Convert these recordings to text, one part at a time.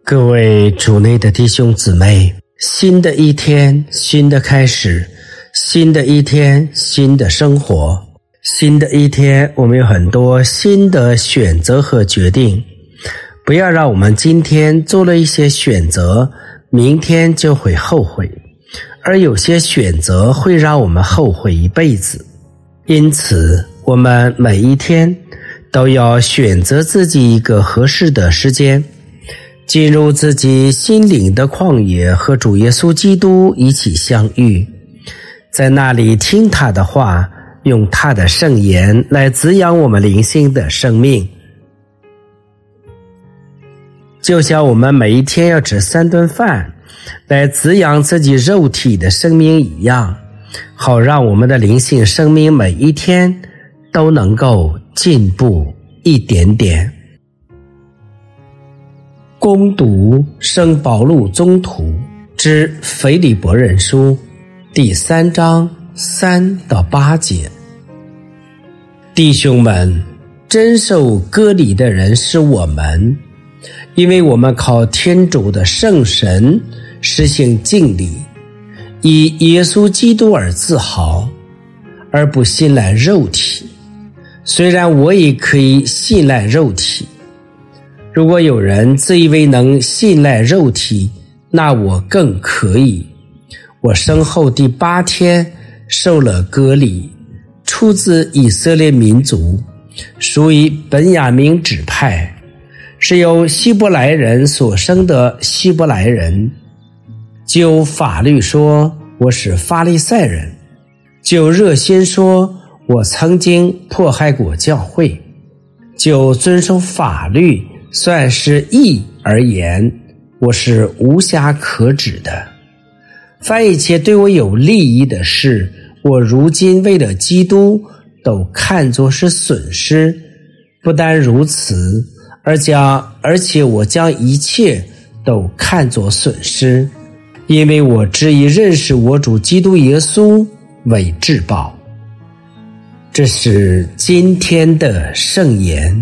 各位主内的弟兄姊妹，新的一天，新的开始，新的一天，新的生活，新的一天，我们有很多新的选择和决定。不要让我们今天做了一些选择，明天就会后悔，而有些选择会让我们后悔一辈子。因此，我们每一天都要选择自己一个合适的时间，进入自己心灵的旷野，和主耶稣基督一起相遇，在那里听他的话，用他的圣言来滋养我们灵性的生命。就像我们每一天要吃3顿饭来滋养自己肉体的生命一样，好让我们的灵性生命每一天都能够进步一点点。攻读圣保禄宗徒之腓立伯人书第3章3到8节。弟兄们，真受割礼的人是我们，因为我们靠天主的圣神实行敬礼，以耶稣基督而自豪，而不信赖肉体。虽然我也可以信赖肉体，如果有人自以为能信赖肉体，那我更可以。我生后第8天受了割礼，出自以色列民族，属于本雅明支派，是由希伯来人所生的希伯来人。就法律说，我是法利赛人；就热心说，我曾经迫害过教会；就遵守法律算是义而言，我是无瑕可指的。凡一切对我有利益的事，我如今为了基督都看作是损失。不但如此，而且我将一切都看作损失，因为我只以认识我主基督耶稣为至宝。这是今天的圣言。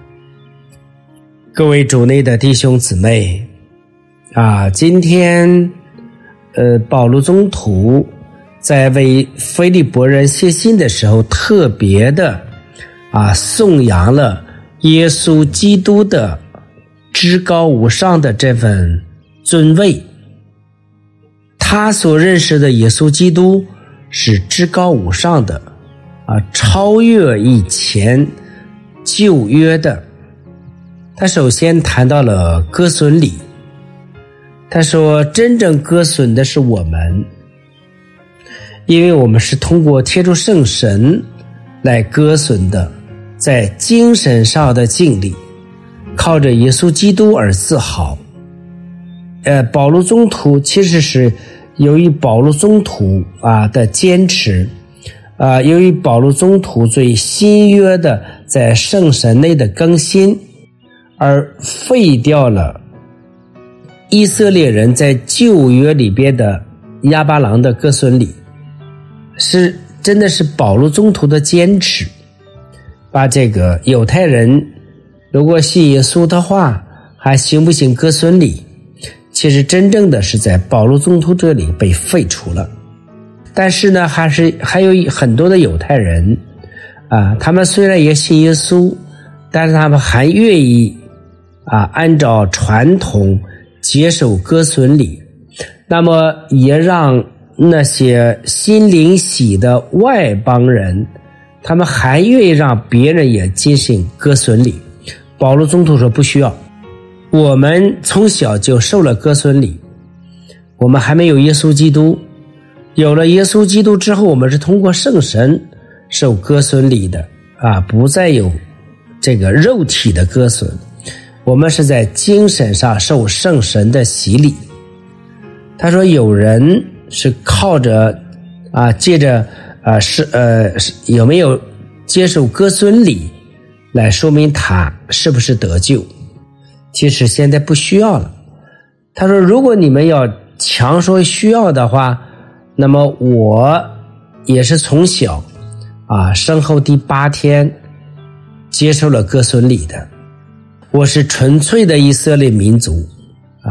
各位主内的弟兄姊妹今天保禄宗徒在为腓立伯人写信的时候，特别的颂扬了耶稣基督的至高无上的这份尊位。他所认识的耶稣基督是至高无上的超越以前旧约的。他首先谈到了割损礼，他说真正割损的是我们，因为我们是通过贴住圣神来割损的，在精神上的敬礼，靠着耶稣基督而自豪。保禄宗徒其实是由于保禄宗徒的坚持，由于保禄宗徒对新约的在圣神内的更新，而废掉了以色列人在旧约里边的亚巴郎的割损礼，真的是保禄宗徒的坚持，把这个犹太人如果信耶稣的话，还行不行割损礼，其实真正的是在保禄宗徒这里被废除了。但是呢，还有很多的犹太人他们虽然也信耶稣，但是他们还愿意按照传统接受割损礼，那么也让那些心灵喜的外邦人，他们还愿意让别人也进行割损礼。保禄宗徒说不需要，我们从小就受了割损礼，我们还没有耶稣基督，有了耶稣基督之后，我们是通过圣神受割损礼的不再有这个肉体的割损，我们是在精神上受圣神的洗礼。他说有人是靠着借着有没有接受割损礼来说明他是不是得救，其实现在不需要了。他说如果你们要强说需要的话，那么我也是从小生后第8天接受了割损礼的，我是纯粹的以色列民族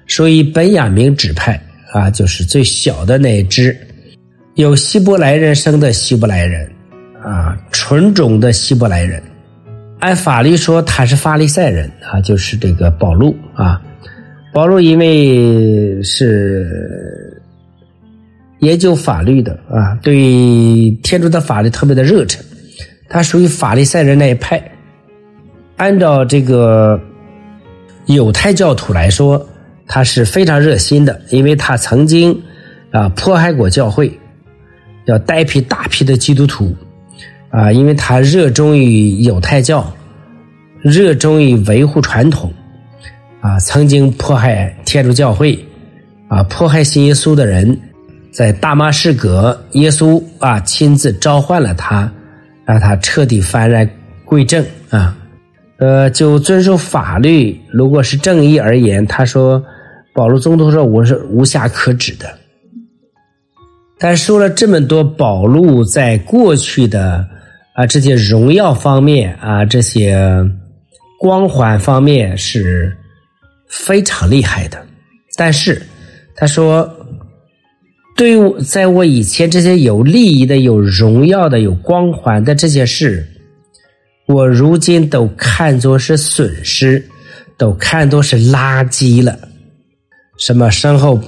属于本雅明支派啊，就是最小的那一支，有希伯来人生的希伯来人啊，纯种的希伯来人。按法律说他是法利赛人啊，就是这个保禄啊。保禄因为是研究法律的啊，对天主的法律特别的热忱，他属于法利赛人那一派。按照这个犹太教徒来说，他是非常热心的，因为他曾经迫害过教会，要带批大批的基督徒啊，因为他热衷于犹太教，热衷于维护传统啊，曾经迫害天主教会啊，迫害信耶稣的人。在大马士革，耶稣啊亲自召唤了他，让他彻底幡然归正啊。就遵守法律，如果是正义而言，他说保禄宗徒说我是无暇可指的。但说了这么多，保禄在过去的这些荣耀方面啊，这些光环方面是非常厉害的。但是他说对我在我以前这些有利益的、有荣耀的、有光环的这些事，我如今都看作是损失，都看作是垃圾了。什么身后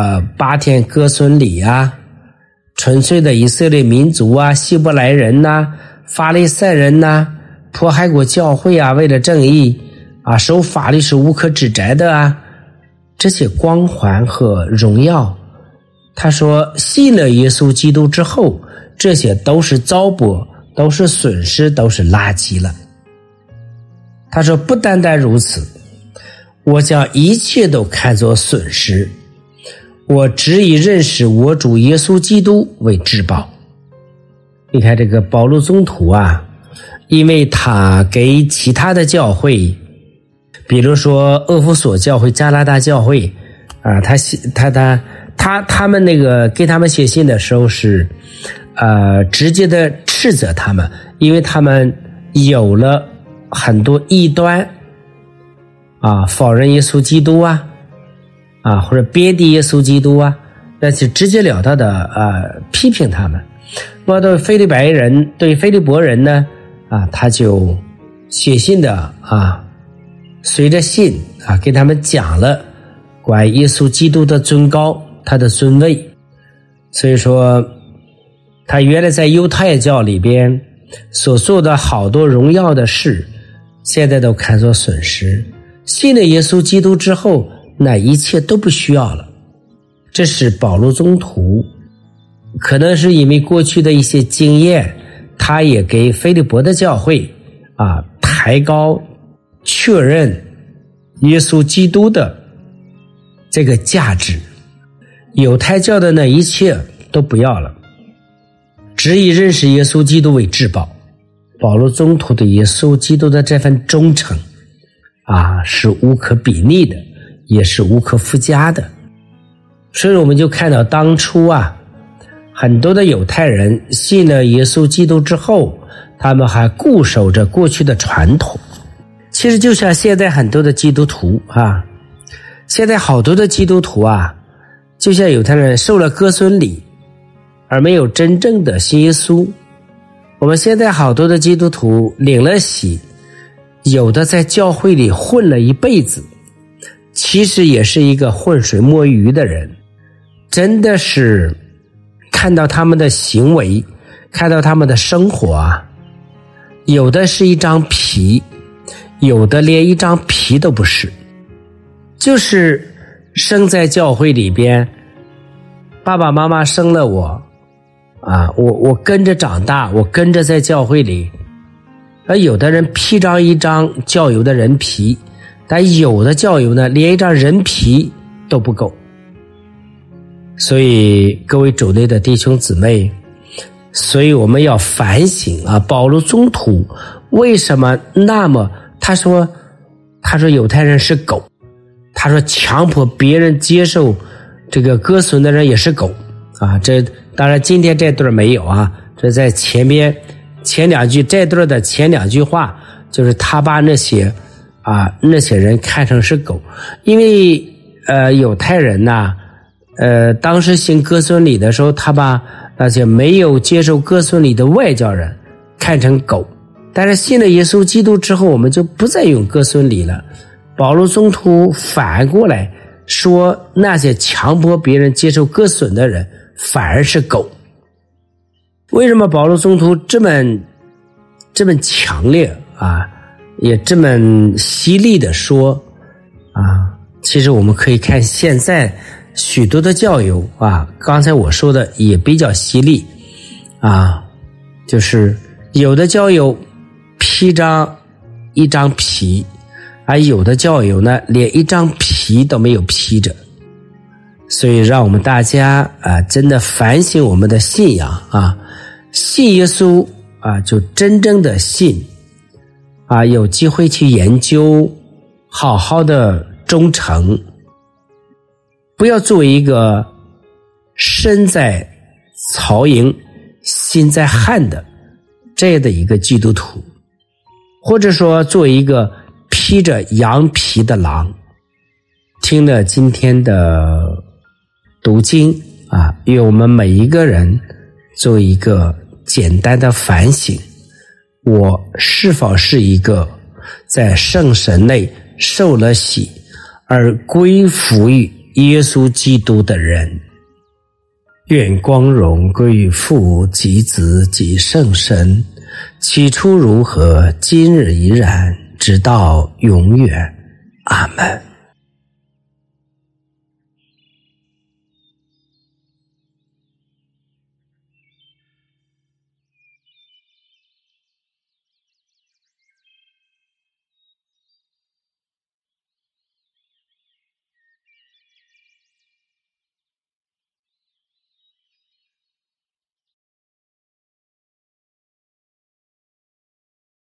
8天割损礼啊，纯粹的以色列民族啊，希伯来人呐，法利赛人呐，迫害过教会啊，为了正义啊，守法律是无可指摘的啊，这些光环和荣耀，他说信了耶稣基督之后，这些都是糟粕，都是损失，都是垃圾了。他说不单单如此，我将一切都看作损失，我只以认识我主耶稣基督为至宝。你看这个保禄宗徒啊，因为他给其他的教会，比如说厄弗所教会、加拉达教会啊，他们那个给他们写信的时候是直接的斥责他们，因为他们有了很多异端啊，否认耶稣基督啊或者贬低耶稣基督啊，那就直截了当的批评他们。那么对腓利伯人呢他就写信的随着信给他们讲了关于耶稣基督的尊高，他的尊位。所以说他原来在犹太教里边所做的好多荣耀的事，现在都看作损失。信了耶稣基督之后，那一切都不需要了。这是保禄宗徒，可能是因为过去的一些经验，他也给腓利伯的教会抬高确认耶稣基督的这个价值。犹太教的那一切都不要了，只以认识耶稣基督为至宝。保禄宗徒对耶稣基督的这份忠诚是无可比拟的，也是无可附加的。所以我们就看到当初很多的犹太人信了耶稣基督之后，他们还固守着过去的传统。其实就像现在很多的基督徒现在好多的基督徒就像犹太人受了割损礼而没有真正的信耶稣。我们现在好多的基督徒领了洗，有的在教会里混了一辈子，其实也是一个浑水摸鱼的人。真的是看到他们的行为，看到他们的生活有的是一张皮，有的连一张皮都不是，就是生在教会里边，爸爸妈妈生了我我跟着长大，我跟着在教会里。而有的人披上一张教友的人皮，但有的教友呢，连一张人皮都不够。所以各位主内的弟兄姊妹，所以我们要反省保禄宗徒为什么那么他说犹太人是狗，他说强迫别人接受这个割损的人也是狗这当然今天这段没有这在前两句，这段的前两句话就是他把那些人看成是狗。因为犹太人呐，当时行割损礼的时候，他把那些没有接受割损礼的外教人看成狗。但是信了耶稣基督之后，我们就不再用割损礼了。保罗宗徒反过来说，那些强迫别人接受割损的人反而是狗。为什么保罗宗徒这么强烈啊，也这么犀利的说啊？其实我们可以看现在许多的教友啊，刚才我说的也比较犀利啊，就是有的教友披着一张皮，而有的教友呢连一张皮都没有披着。所以让我们大家啊真的反省我们的信仰啊，信耶稣啊就真正的信啊，有机会去研究，好好的忠诚，不要作为一个身在曹营心在汉的这样的一个基督徒，或者说作为一个披着羊皮的狼。听了今天的读经啊，愿我们每一个人做一个简单的反省，我是否是一个在圣神内受了洗而归服于耶稣基督的人。愿光荣归于父及子及圣神，起初如何，今日依然，直到永远。阿们。